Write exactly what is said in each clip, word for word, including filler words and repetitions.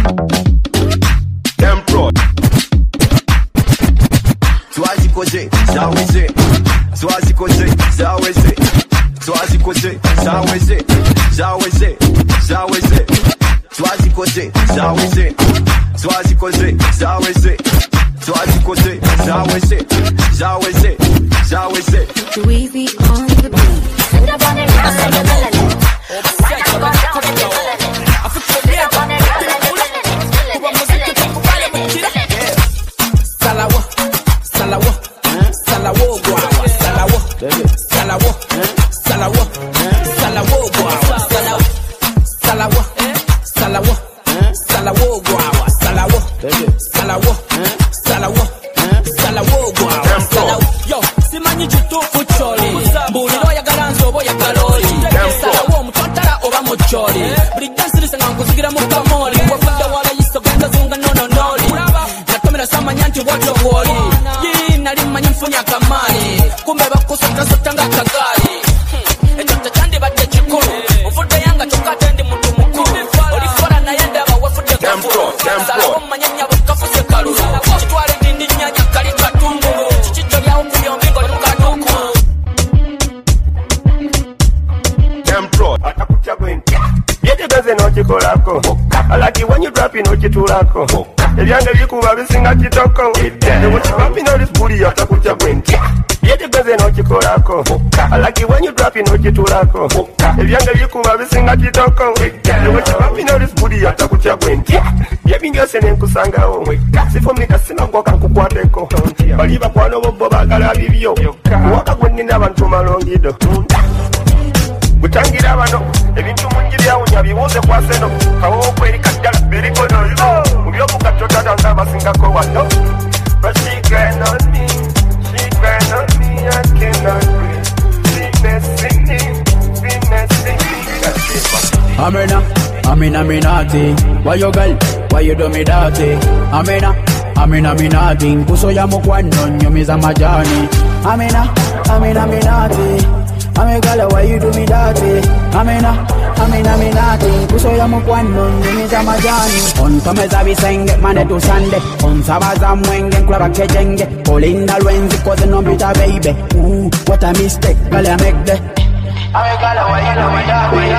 Tempro. Swazi koze, zaweze. Swazi koze, zaweze. Swazi koze, zaweze. Zaweze, zaweze. Swazi koze, zaweze. Swazi koze, zaweze. Swazi koze, zaweze. Zaweze, zaweze. Weezy on the beat. Send up on it, Salawo, salawo, salawo, guawa, salawo, salawo, salawo, salawo, guawa, salawo, salawo, salawo, salawo, guawa, salawo, salawo, salawo, salawo, guawa, salawo. Yo, simanyi jutu kucholi, mbuliro ya garanzo boya kaloli, salawo mutantara oba mucholi, brigansi lisanga kuzigira mukamoli, wafuda wala yiso genda zunga nono noli. Samanyanti wato woli Yi nali manyi mfunya kamali Kumbe bakusota sotanga kagari Echata chandi bate chikuru Ufude yanga chokate ndi mtu mkuru Olifora na yende wafude kafuru Salawo manyanya wakafuse karuru Chitwale dindi nyanya kalika tumburu Chichito ya uku yomingo lukaduku Tempro. Atakucha gwen Yete gaze no chikolako Alaki when you drop in no chitulako Elianga likuba bisinga kitoko The what you drop in all this booty atakucha gwen Yete gaze no chikolako Alaki when you drop in no chitulako Elianga likuba bisinga kitoko The what you drop in all this booty atakucha gwen Yebinga sene nkusanga o Sifo mnika sina kwa kankukwateko Baliba kwa no bobo bagala bibyo Waka gwen n'abantu malongido Butangira bano ebintu munjira unya bibuze kwa seno kawo kweri kadala biriko no mu byo mukatota danga basinga ko wano but she can on me she can on me I cannot breathe fitness in me fitness in me Amina Amina Minati why you girl why you do me dirty Amina Amina Minati kuso ya mukwano nyumiza majani Amina Amina Minati Ame gala, why you do me dirty? Amina, amina, minati. Kuso ya mukwano, nyumiza majani. Onto meza bisenge, mane tu sande. Onsabaza mwenge, klaba kejenge. Polinda lwenzi, cause no bitter baby. Ooh, what a mistake, gala I make the. Ame gala, why you do me dirty?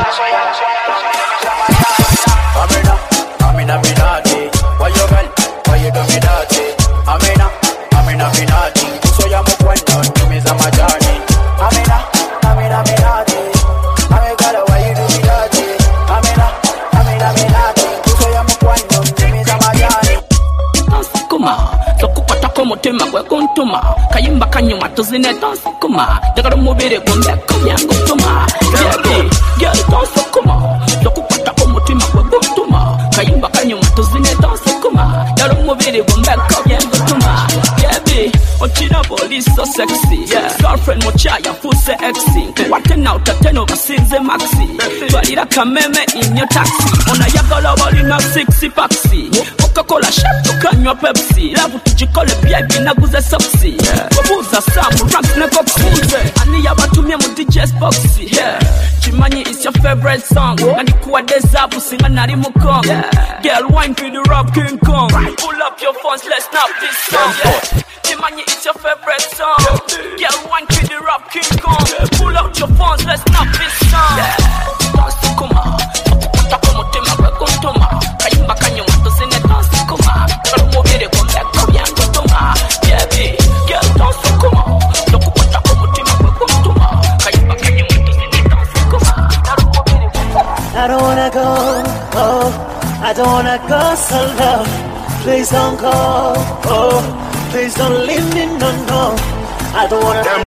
Amina, amina, minati. Why you girl, why you do me dirty? Amina, amina, minati. Kuso ya mukwano, nyumiza majani. Amina. Amina, Aminati, Ame gala, why you do me dirty? Amina, Amina, Aminati, kuso ya mukwano, nyumiza majani. Dansi kuma, sokupata ko mutima gwe kuntuma. Kayimba kanyuma tuzine dansi kuma. Jagala mubiri gumbeko byangu tuma. Baby, girl dansi kuma, sokupata ko mutima gwe kuntuma. Kayimba kanyuma tuzine dansi kuma. Jagala mubiri gumbeko byangu tuma. Baby, ochina boli so sexy, yeah. Girlfriend mochaya full sexy. Working out at ten over sinze maxi. Balira kameme in your taxi. Ona yagala bali na sexy paxi. Coca-Cola shot tukanywa Pepsi. Love tujikole baby naguze soxy. Wabuza samu ranks na coxy. Ani ya batumia mu D J's boxy. Yeah. Chimanyi is your favorite song. Nani kuwa dezabu singa nari mukong. Girl wine to the rap King Kong. Pull up your phones let's snap this song. Yeah. Chimanyi is your favorite song. Girl wine to the rap King Kong. Pull out your phones let's snap this song. Dansi kuma, sokupata mutima gwe kuntuma. Kayimba kanyuma tuzine dansi kuma. Jagala mubiri gumbeko byangu tuma. Baby, girl dansi kuma, sokupata mutima gwe kuntuma. Kayimba kanyuma tuzine dansi kuma. Jagala mubiri gumbeko. I don't wanna go, oh, I don't wanna go solo. Please don't go, oh, please don't leave me, no, no. I don't wanna.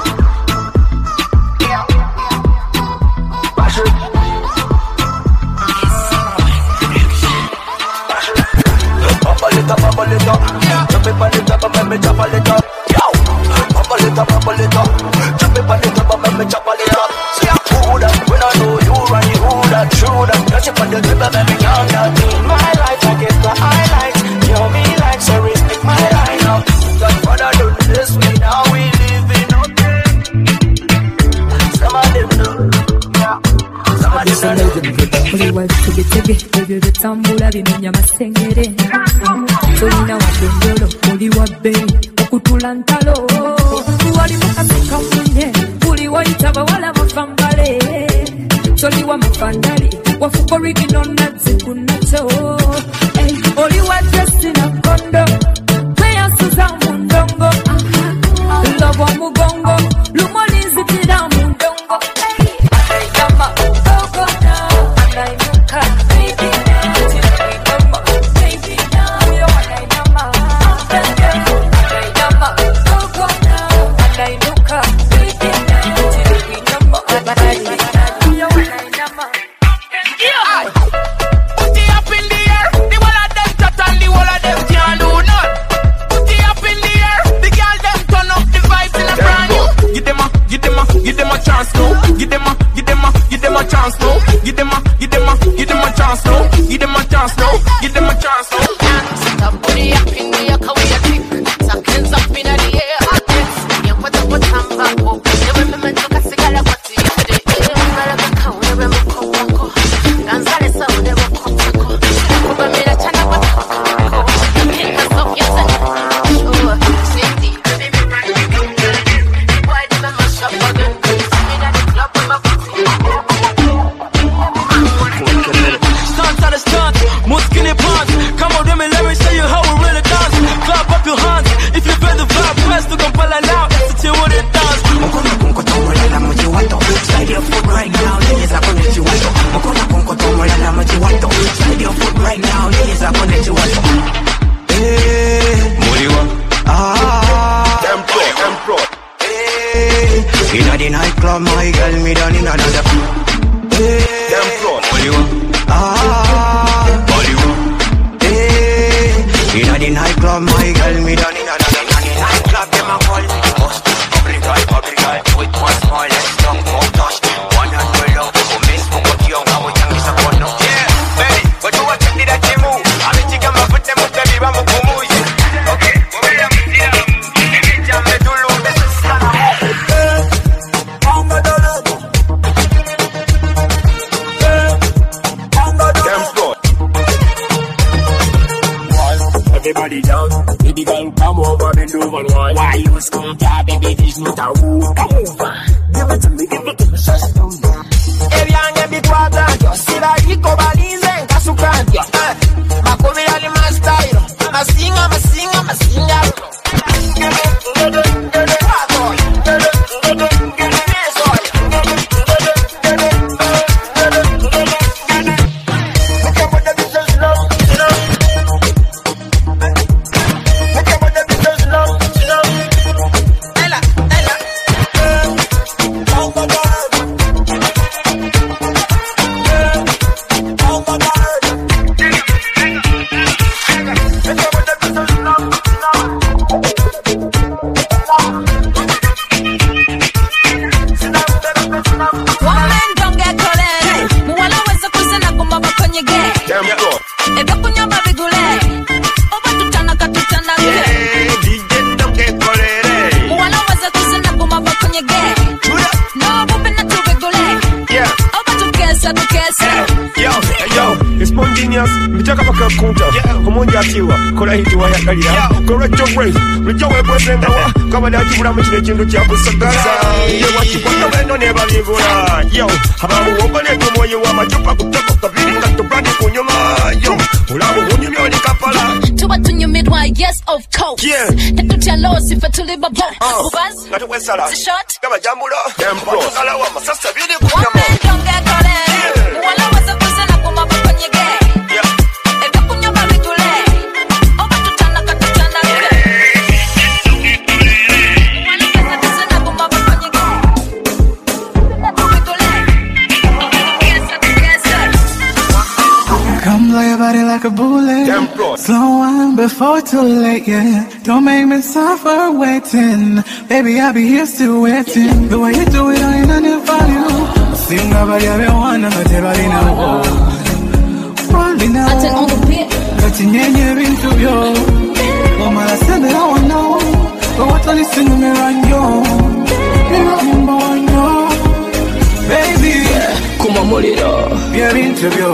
Papalita, papalita, jump it, palita, but me chop a little. Yo, papalita, papalita, jump it, palita, but me chop a little. See I who that when I know you run, you who that true that. Touch it on the tip, and me count that. My life, I get the highlights. You me like so respect my line up. Godfather do this, we now we living okay. Some of them know, yeah. Some of them know. Uliwahi kugetege, hivyo vitambula vimenya sengere Solina wadendolo Uli wabe Okutula ntalo Wali mukasika mwenye Uli waitaba wala mafambale Soli wa mafandali Wafuko rigi nona ziku nato Oli wa dressed in a condo Kwea suza mundongo Lobo mugongo Lumolizi tira mundongo Anayama Ogo na Anayuka Baby now Anayama Baby now Yo anayama Anayama Ogo na Anayuka Baby now Anayama Yo anayama Put it up in the air. The wall of them tat and the wall of them can't do none. Put it up in the air. The girl them turn up the vibes in a brand new. Give them a, give them a, give them a chance now. Give them a, give them a, give them a chance now. Give them a, give them a, give them a chance now. Give them a chance now. Give them a chance now. Stop putting up in the air, cause we a tick. Suck hands up in the air, hot hits. You put up with some back up. You remember to get cigar at what's in the air. I'm gonna go count, you remember to come back up. Ganzale sound, they will come back up. Kuba me la chana but come back up. Make us up, yes, and sure. Safety, baby, me right now. Why did I mash up again? Me at the club with my Stunt on the stunt, more skinny pants. Come on, let me, let me show you how we really dance. Clap up your hands, if you feel the vibe, press to Kampala now. That's what it does. Mokona kunko tomola la moji wato. Slide your foot right now, ladies are connect you wato. Mokona kunko tomola la moji wato. Slide your foot right now, ladies are connect you wato. Hey, Moriwa. Ah, Empro, Empro. Hey, inna the nightclub, my girl, me down inna the Hey, Empro, Moriwa. Ah, Moriwa. Hey, inna the nightclub, my girl, me down inna the nightclub, them a call. Public guy, public guy, with one small, let's talk, more touch. One hand well up, so miss, mo got young, I was young, is a one no. Yeah, baby, but you a check the that you move. I'm a chicken, my foot, them, but baby, I'm a kumu. Okay, move it up, move it up. Every time I do low, this is kind of hot. Bongo dolo. Bongo dolo. Empro. Everybody down, baby girl, come over, bend over, and wine. Why you scared, yeah, baby, this not a rule. Come over, give it to me, give it to me, just do that. Eliane bitwaga, yo sila iko balize, kasukanti, eh. Makovi ali mastayo, masinga, masinga, masinga. Kola hiti wa yakalira Correct your ways Rijo webo sendawa Kabada jibura mchine chindu chia kusagaza Ye wachipata wendo neba ligula Yo Habamu wobale kumoye wa majupa Kutoko kabiri Kato brandi kunyuma Yo Ulamu unyumi wali kapala Tuwa tunyu midwa yes of course Yeah Tatu tia low sifa tuliba bo Ubaz Natu wesala It's a shot Kama jambulo Empro. Watusala wa masasa vidi kunyama Wame donge kole Mwala wasa kusena kumaba kwenye ge Yeah Eka kunyama vigule Oba tutana katutana ge Mwala wasa kusena kumaba kwenye ge Eka vigule Kesa kesa Come lay your body like a bullet. Empro. Slow on before too late, yeah. Don't make me suffer waiting. Baby, I'll be here still waiting. The way you do it, I ain't on it for you. Sing about everyone, I'm not everybody now. Rolling now. I take on the beat. But you ain't into you. Woman, I said that I want know. But what are you singing me right, yo? You remember one, yo. Baby, Kuma muliro. you're into you.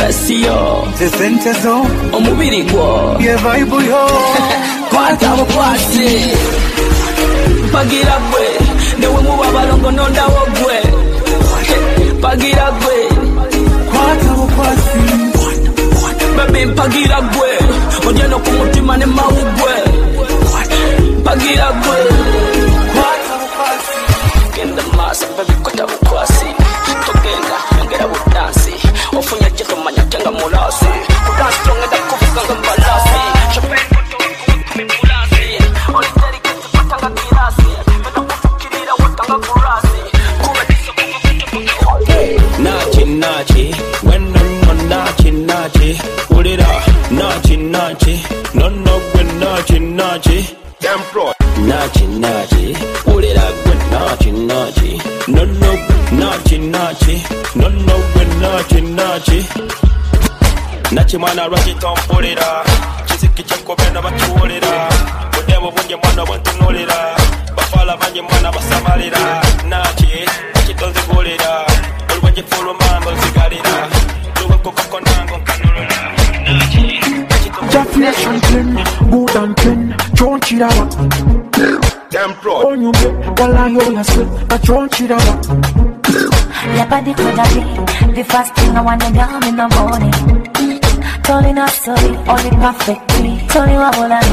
fesiyo zesente zo omubiri gwo ye vibe yo kwata bukwasi pagira gwe newe muba balongo nondawo gwe pagira gwe kwata bukwasi baby pagira gwe ojeno kumutima ne mawugwe pagira gwe kwata bukwasi genda masa baby kwata bukwasi togenda ngera budansi ofunya jiko manya tenga mulasi kudansi tonga da kufuka ngambalasi chopin kuto kumbulasi oli dedicate kwatanga kirasi mena kufukirira watanga kurasi kuba diso kufuka nachi nachi when no nachi nachi ulira nachi nachi no no when nachi nachi Them pro. nachi nachi ulira when nachi nachi no no nachi nachi no no when nachi nachi nachi mwana rwachi tompulira kiziki kyekobena bakiwulira budebo bungi mwana bwentunulira bafala bangi mwana basamalira nachi kitonzigulira olwenjifulumanga nzigalira luwekokakonango nkanulula nachi Definition clean, good and clean, don't cheat out. Them pro. On you get, while I hold a slip, but don't cheat out. Your body could have been the first thing I wanna down in the morning. Telling a story, only perfectly. Tell me what will I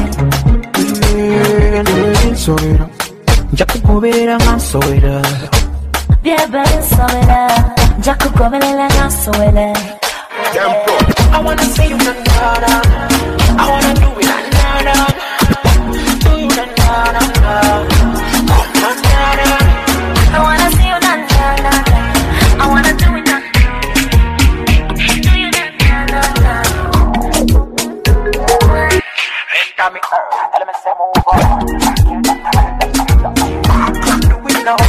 do? Sorry, Jack Gobera, I'm sorry. Yeah, better sorry. Jack Gobera, I'm sorry. Them pro. I wanna see you na na na. I wanna do it na na na. Do you na na na na. Na na na. I wanna see you na na na. I wanna do it na. Do you na na na. Got me. Let me say move on. Do it now.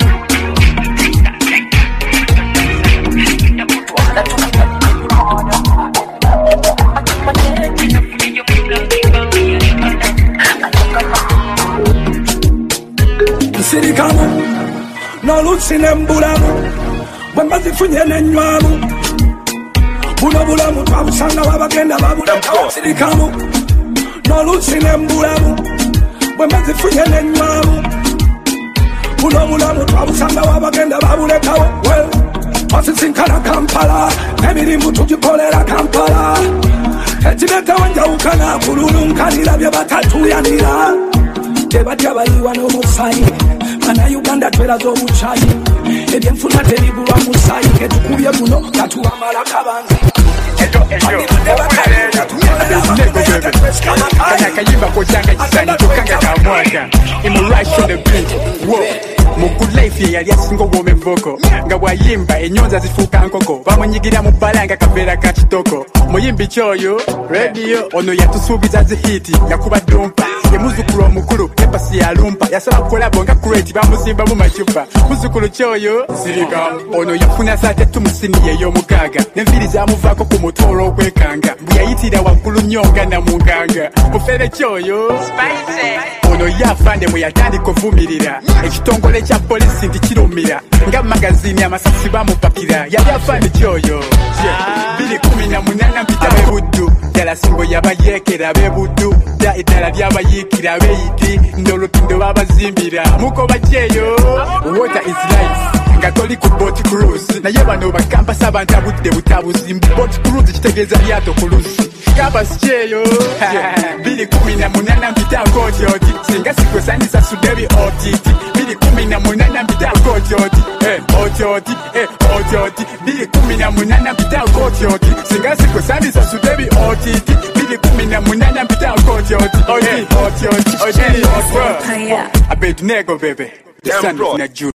Sirikamu, no lutsine mbulamu, wembazi funye nenywamu. Buno bulamu twabusanga wabagenda babulekawo. Sirikamu, no lutsine mbulamu, wembazi funye nenywamu. Buno bulamu twabusanga wabagenda babulekawo. Well, wasisinkana Kampala, emirimu tugikolera Kampala. Ekireta wenjawukana kululunkanira bye batatuyanira. Tebatya bayiwa n'omusayi Bana Uganda tweraza obucayi Ebyenfuna teribulwa musayi Ketukubye muno katuwamala kabanzi Ejo, ejo, Kanya kayimba kochanga chisani Tukanga kamwaka Imu rush on the beat Whoa Mukulaifi yali asingo wome voko Nga wayimba enyonza zifuka nkoko Bamunyigira mubalanga kavera kachitoko Muyimbi choyo, radio Ono yatusubiza zihiti, yakuba dumpa Yemuzukuru omukuru, epasi ya lumpa Yasaba kukola bonga kureti, bamusimba mu machupa Muzukuru choyo, sirika Ono yafuna sate tumusiniye yo mukaga Nemviri za muvako kumutoro okwekanga Mbuyayitira wakulu nyonga na munganga Mufere choyo, spice Ono yafande muyatandi kuvumirira Ekitongole cha polisi ndikirumira Nga magazini amasasi bamupakira Yali afande choyo Bili kumi na munana mpita bebudu Dala singo yabayekera bebudu Da idala lyabayikira beyiti Ndolutindo babazimbira Muko bacheyo Water is life Nga toli ku boat cruise Na yebano bakamba sabanta budde butabuzi Boat cruise kitegeza lyato kulusi Kaba sicheyo Bili kumi na munana mpita koti oti Singa sikwe sanisa sudebi otiti Bili kumi na munana mpita koti oti Eh, oti oti, eh, oti oti Bili kumi na munana mpita koti oti Singa sikwe sanisa sudebi otiti Bili kumi na munana mpita koti oti Oti, oti oti, oti, oti, oti I bet nego bebe The sun is not you